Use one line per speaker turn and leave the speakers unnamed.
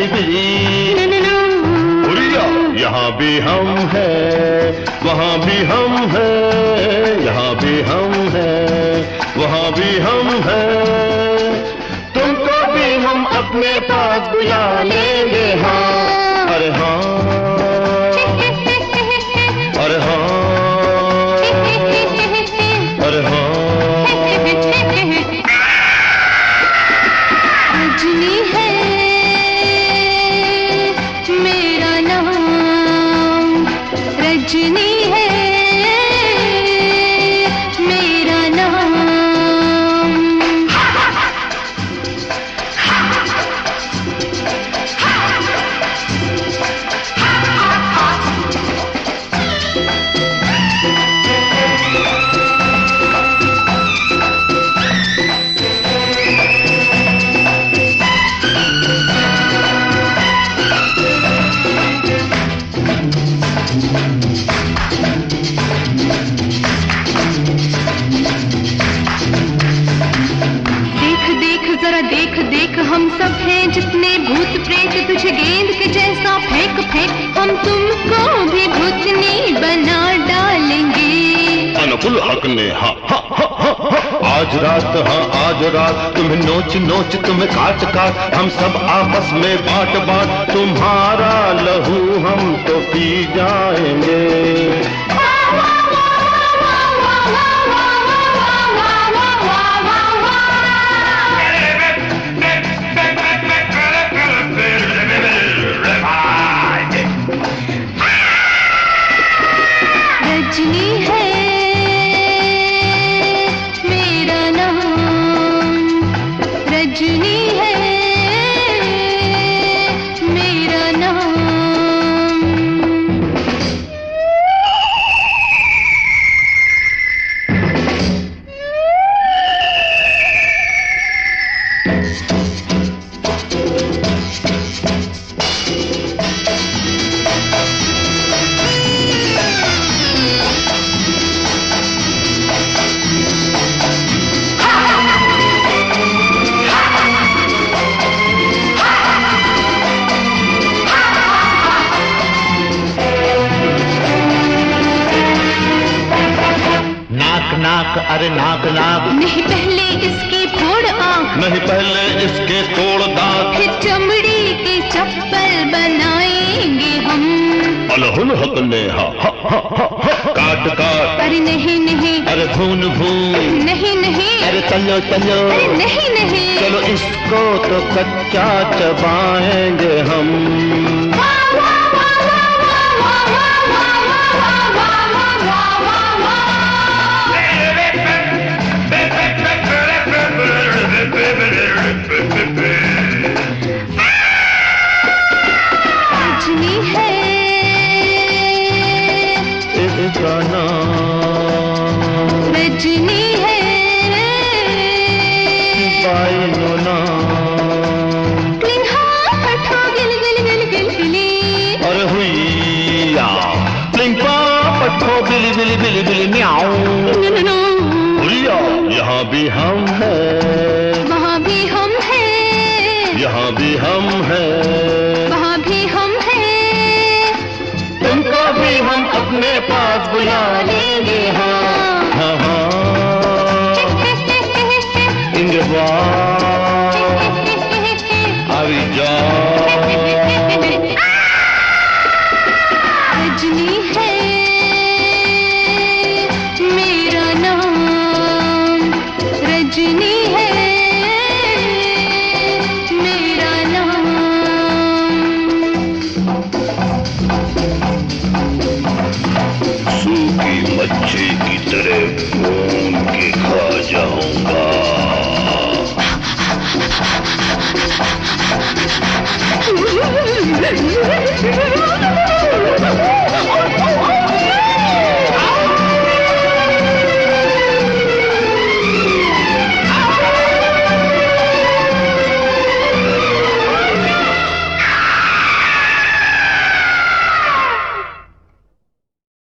बिली बिली। यहाँ भी हम हैं, वहाँ भी हम हैं, यहाँ भी हम हैं, वहाँ भी हम हैं। तुमको भी हम अपने पास बुला लेंगे। हाँ अरे हाँ, अरे हाँ, अरे हाँ।
रजनी है मेरा नाम, रजनी है मेरा नाम। जरा देख देख हम सब हैं जितने भूत प्रेत, तुझे गेंद के जैसा फेंक फेंक हम तुमको भी भूतनी बना डालेंगे।
अनुकुल हक ने हाँ हाँ हाँ हाँ हाँ। आज रात हाँ आज रात तुम्हें नोच नोच तुम्हें काट काट हम सब आपस में बांट बांट तुम्हारा लहू हम तो पी जाएंगे।
रजनी है मेरा नाम, रजनी है मेरा नाम।
नाक अरे नाक नाक,
नहीं पहले इसके फोड़ आँख,
नहीं पहले इसके तोड़ दांत,
फिर चमड़ी के चप्पल बनाएंगे हम।
अलहुल हक ने हा हा हा हा हा। काट काट
अरे नहीं नहीं,
अरे भून भून
नहीं नहीं,
अरे चलो चलो,
अरे नहीं नहीं,
चलो इसको तो कच्चा चबाएंगे हम।
रजनी है
इसका नाम,
रजनी है
बाइनो नाम।
पठो गिल गिल गिल गिल गिली,
अरे हुईया प्लिंपा पठो बिली बिली बिली बिली म्याऊ। हुईया यहाँ भी हम हैं,
वहाँ भी हम हैं,
यहाँ भी हम हैं,
वहाँ भी हम हैं।
तुमको भी हम अपने पास बुला लेंगे। हाँ हाँ हाँ इंगवा अभी जाओ।
रजनी है मेरा नाम, रजनी है मेरा नाम।
सूखी मच्छी की तरह भून के खा जाऊंगा।